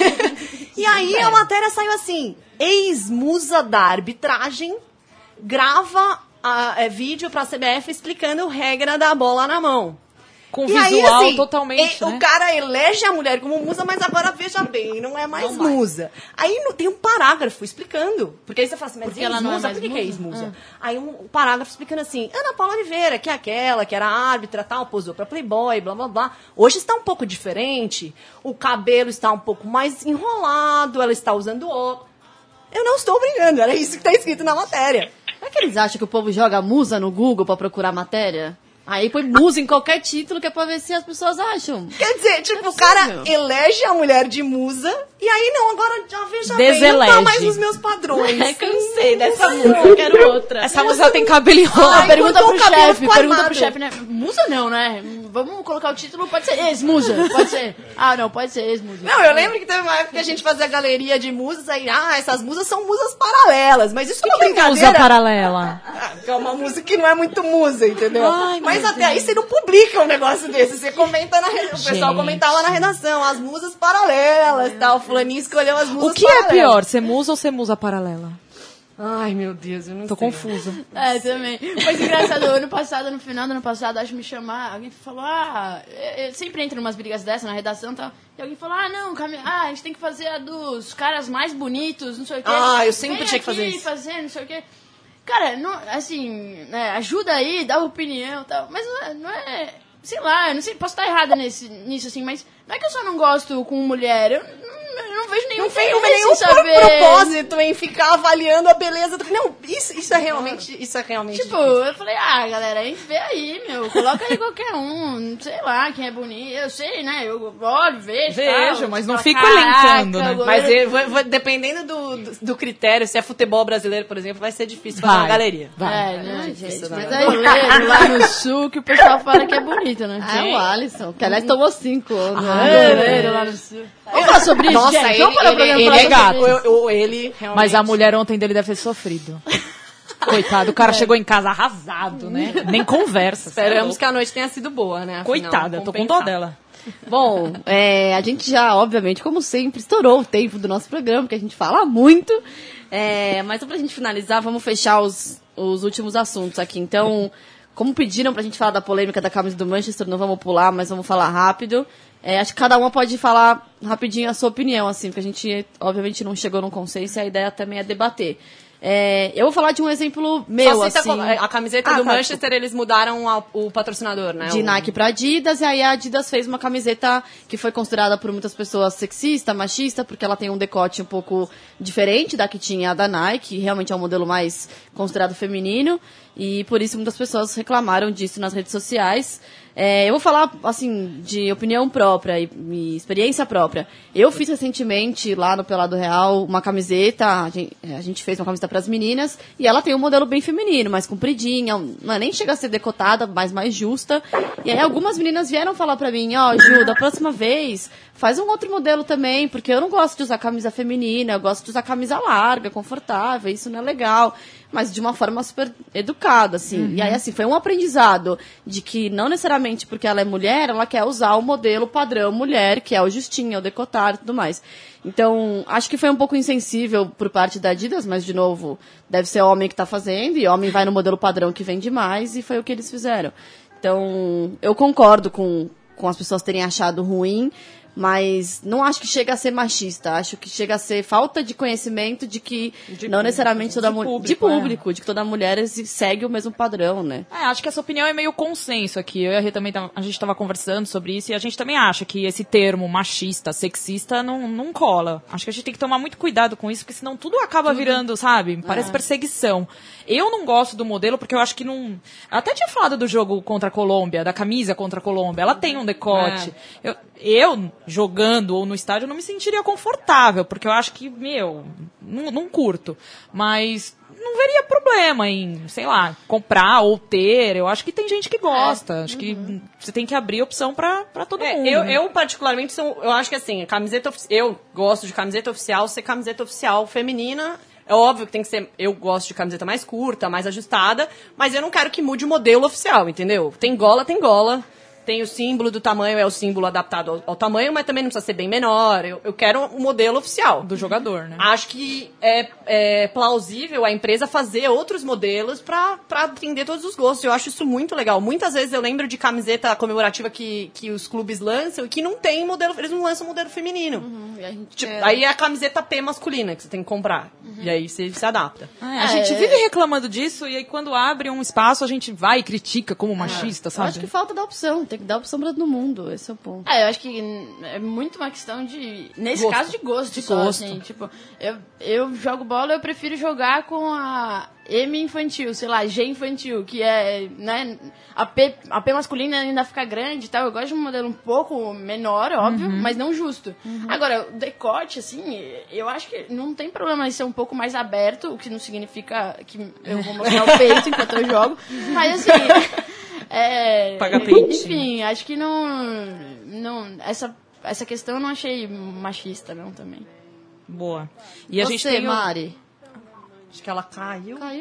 E aí a matéria saiu assim: ex-musa da arbitragem grava vídeo pra CBF explicando a regra da bola na mão. Com visual aí, totalmente, né? O cara elege a mulher como musa, mas agora veja bem, não é mais musa. Aí tem um parágrafo explicando. Porque aí você fala assim, mas ex-musa, por que é ex-musa? Aí um parágrafo explicando assim, Ana Paula Oliveira, que é aquela, que era árbitra, tal, posou pra Playboy, blá, blá, blá. Hoje está um pouco diferente, o cabelo está um pouco mais enrolado, ela está usando óculos. Eu não estou brincando, era isso que está escrito na matéria. Não é que eles acham que o povo joga musa no Google pra procurar matéria? Aí põe musa em qualquer título que é pra ver se as pessoas acham. Quer dizer, tipo, o cara elege a mulher de musa e aí não, agora já veja bem, não tá mais nos meus padrões. Cansei dessa musa, eu quero outra. Essa musa tem cabelo enrolado. Pergunta pro chefe, né? Musa não, né? Vamos colocar o título, pode ser ex-musa, pode ser. Não, pode ser ex-musa. Não, eu lembro que teve uma época que a gente fazia galeria de musas, aí, essas musas são musas paralelas, mas isso que é uma brincadeira. Musa paralela? música, é uma música que não é muito musa, entendeu? Ai, mas até aí você não publica um negócio desse, você comenta o pessoal comentava na redação, as musas paralelas, tal, fulaninho escolheu as musas O que paralelas. é pior, ser musa ou ser musa paralela? Ai, meu Deus, eu não Tô sei. confusa. Também. Mas engraçado, ano passado, no final do ano passado, acho que me chamar, alguém falou, eu sempre entro em umas brigas dessas na redação e tal, e alguém falou, não, a gente tem que fazer a dos caras mais bonitos, não sei o quê. Eu sempre tinha que fazer isso. Fazer, não sei o quê. Cara, não, assim, ajuda aí, dá opinião e tal, mas não é, sei lá, eu não sei, posso estar errada nisso, assim, mas não é que eu só não gosto com mulher, eu não vejo nenhum nenhum propósito em ficar avaliando a beleza do... Não, isso é realmente... Tipo, eu falei, galera, vê aí, coloca aí qualquer um, sei lá, quem é bonito, eu sei, né, eu olho, vejo, mas não fico elencando, né? Mas dependendo do critério, se é futebol brasileiro, por exemplo, vai ser difícil fazer uma galeria. Gente, mas é goleiro lá no sul que o pessoal fala que é bonito, né? O Alisson, que aliás tomou 5. Goleiro lá no sul. Vamos falar sobre isso, Nossa, gente. Vamos parar o programa ele falar é gato. Ele realmente... Mas a mulher ontem dele deve ter sofrido. Coitado, o cara chegou em casa arrasado, né? Nem conversa. Esperamos que a noite tenha sido boa, né? Afinal, Coitada, tô com dó dela. Bom, a gente já, obviamente, como sempre, estourou o tempo do nosso programa, porque a gente fala muito. Mas só pra gente finalizar, vamos fechar os últimos assuntos aqui. Então, como pediram pra gente falar da polêmica da camisa do Manchester, não vamos pular, mas vamos falar rápido. Acho que cada uma pode falar rapidinho a sua opinião, assim, porque a gente, obviamente, não chegou num consenso e a ideia também é debater. Eu vou falar de um exemplo meu, assim. A camiseta do Manchester, eles mudaram o patrocinador, né? De Nike pra Adidas, e aí a Adidas fez uma camiseta que foi considerada por muitas pessoas sexista, machista, porque ela tem um decote um pouco diferente da que tinha a da Nike, que realmente é um modelo mais considerado feminino, e por isso muitas pessoas reclamaram disso nas redes sociais. Eu vou falar, assim, de opinião própria e experiência própria. Eu fiz recentemente, lá no Pelado Real, uma camiseta, a gente fez uma camiseta para as meninas, e ela tem um modelo bem feminino, mais compridinha, nem chega a ser decotada, mas mais justa. E aí algumas meninas vieram falar pra mim, Ju, da próxima vez, faz um outro modelo também, porque eu não gosto de usar camisa feminina, eu gosto de usar camisa larga, confortável, isso não é legal. Mas de uma forma super educada, assim. E aí, assim, foi um aprendizado de que não necessariamente porque ela é mulher, ela quer usar o modelo padrão mulher, que é o justinho, o decotado e tudo mais. Então, acho que foi um pouco insensível por parte da Adidas, mas, de novo, deve ser homem que tá fazendo, e homem vai no modelo padrão que vende mais, e foi o que eles fizeram. Então, eu concordo com as pessoas terem achado ruim, mas não acho que chega a ser machista. Acho que chega a ser falta de conhecimento de que não necessariamente toda mulher... De público, de que toda mulher segue o mesmo padrão, né? Acho que essa opinião é meio consenso aqui. Eu e a Rê também, a gente estava conversando sobre isso, e a gente também acha que esse termo machista, sexista, não cola. Acho que a gente tem que tomar muito cuidado com isso, porque senão tudo acaba virando, sabe? Parece perseguição. Eu não gosto do modelo, porque eu acho que não... Eu até tinha falado do jogo contra a Colômbia, da camisa contra a Colômbia. Ela tem um decote. Eu, jogando ou no estádio, não me sentiria confortável, porque eu acho que, não curto. Mas não veria problema em, sei lá, comprar ou ter. Eu acho que tem gente que gosta. Acho que você tem que abrir opção pra todo mundo. Eu particularmente, eu acho que assim, eu gosto de camiseta oficial ser camiseta oficial feminina. É óbvio que tem que ser... Eu gosto de camiseta mais curta, mais ajustada, mas eu não quero que mude o modelo oficial, entendeu? Tem gola. Tem o símbolo do tamanho, é o símbolo adaptado ao tamanho, mas também não precisa ser bem menor. Eu quero o modelo oficial. Do jogador, né? Acho que é plausível a empresa fazer outros modelos pra atender todos os gostos. Eu acho isso muito legal. Muitas vezes eu lembro de camiseta comemorativa que os clubes lançam e que não tem modelo... Eles não lançam modelo feminino. Aí é a camiseta P masculina que você tem que comprar. E aí você se adapta. A gente vive reclamando disso, e aí quando abre um espaço a gente vai e critica como machista, sabe? Eu acho que falta da opção. Tem que dar opção pra todo mundo. Esse é o ponto. Eu acho que é muito uma questão de... Nesse caso, de gosto. De gosto. Assim, tipo, eu jogo bola, eu prefiro jogar com a M infantil, sei lá, G infantil, que é, né, a P masculina ainda fica grande e tal. Eu gosto de um modelo um pouco menor, óbvio, mas não justo. Agora, o decote, assim, eu acho que não tem problema em ser um pouco mais aberto, o que não significa que eu vou mostrar o peito enquanto eu jogo. Mas, assim... Paga peitinho. Enfim, acho que essa questão eu não achei machista, não, também. Boa. E a Você, gente tem Mari? Acho que ela caiu. Caiu?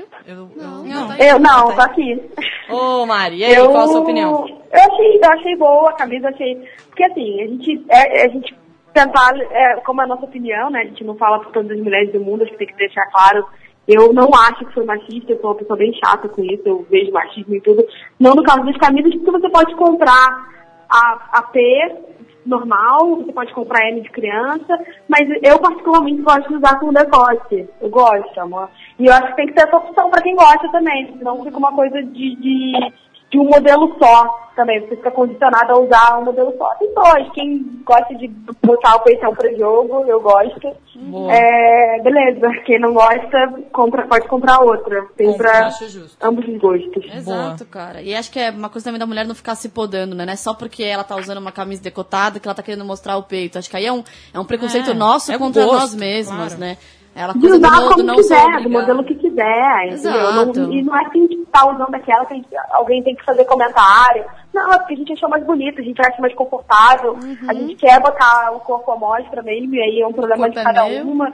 Eu não, tô aqui. Ô, Mari, e aí, qual a sua opinião? Eu achei boa a camisa, porque assim, a gente tentar, como é a nossa opinião, né, a gente não fala por todas as mulheres do mundo, acho que tem que deixar claro, eu não acho que foi machista, eu sou uma pessoa bem chata com isso, eu vejo machismo e tudo, não no caso das camisas, porque você pode comprar a P normal, você pode comprar M de criança, mas eu particularmente gosto de usar com decote, eu gosto, amor, e eu acho que tem que ter essa opção pra quem gosta também, senão fica uma coisa de um modelo só também, você fica condicionado a usar um modelo só. Tem dois, quem gosta de botar o peitão para jogo, eu gosto. Beleza, quem não gosta, pode comprar outra. Tem pra ambos os gostos. Exato, cara. E acho que é uma coisa também da mulher não ficar se podando, né? Não é só porque ela tá usando uma camisa decotada que ela tá querendo mostrar o peito. Acho que aí é um preconceito nosso contra nós mesmas, claro, né? Ela de usar como quiser, do modelo que quiser, entendeu? E não é assim que tá usando aquela que alguém tem que fazer comentário. Não, é porque a gente achou mais bonito, a gente acha mais confortável, a gente quer botar o corpo à mostra mesmo, e aí é um problema de cada uma.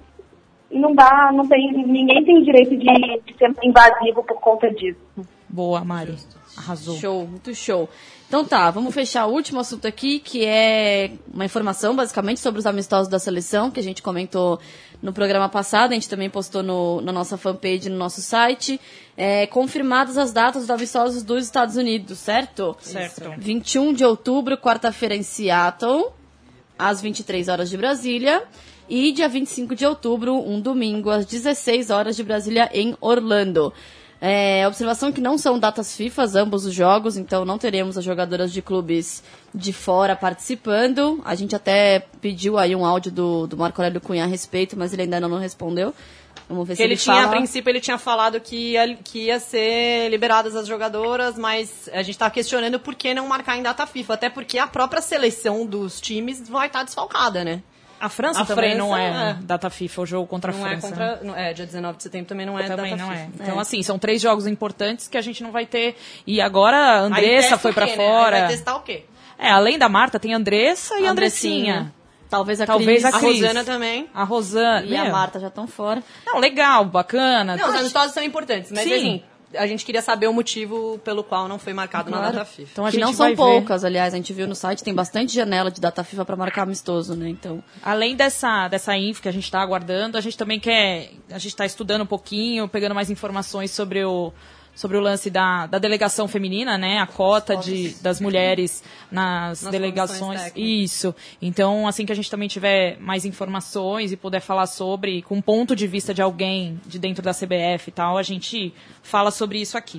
E não dá, ninguém tem o direito de ser invasivo por conta disso. Boa, Mari. Arrasou. Show, muito show. Então tá, vamos fechar o último assunto aqui, que é uma informação basicamente sobre os amistosos da seleção, que a gente comentou no programa passado, a gente também postou na nossa fanpage, no nosso site. Confirmadas as datas dos amistosos dos Estados Unidos, certo? Certo. 21 de outubro, quarta-feira em Seattle, às 23 horas de Brasília. E dia 25 de outubro, um domingo, às 16 horas de Brasília, em Orlando. Observação que não são datas FIFA, ambos os jogos, então não teremos as jogadoras de clubes de fora participando. A gente até pediu aí um áudio do Marco Aurélio Cunha a respeito, mas ele ainda não respondeu. Vamos ver se ele fala. A princípio, ele tinha falado que ia ser liberadas as jogadoras, mas a gente tá questionando por que não marcar em data FIFA, até porque a própria seleção dos times vai estar desfalcada, né? A França também não é data FIFA, o jogo contra a França. Dia 19 de setembro também não é data FIFA. Então, assim, são 3 jogos importantes que a gente não vai ter. E agora a Andressa foi pra fora. Vai testar o quê? Além da Marta, tem a Andressa e a Andressinha. Talvez a Cris. A Rosana também. A Rosana. E a Marta já estão fora. Não, legal, bacana. Não, os amistosos são importantes, mas assim, a gente queria saber o motivo pelo qual não foi marcado na data FIFA. Então, que não são poucas, aliás, a gente viu no site, tem bastante janela de data FIFA para marcar amistoso, né? Então, além dessa info que a gente está aguardando, a gente também está estudando um pouquinho, pegando mais informações sobre o lance da delegação feminina, né? A cota das mulheres nas delegações. Isso. Então, assim que a gente também tiver mais informações e puder falar sobre, com ponto de vista de alguém de dentro da CBF e tal, a gente fala sobre isso aqui.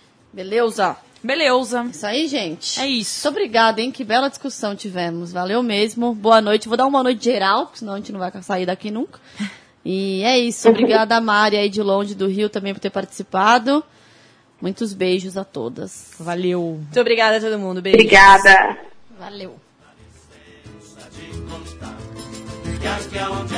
Beleza? Isso aí, gente. É isso. Muito obrigada, hein? Que bela discussão tivemos. Valeu mesmo. Boa noite. Vou dar uma noite geral, senão a gente não vai sair daqui nunca. E é isso. Obrigada a Mari aí de longe do Rio também por ter participado. Muitos beijos a todas. Valeu. Muito obrigada a todo mundo. Beijo. Obrigada. Valeu.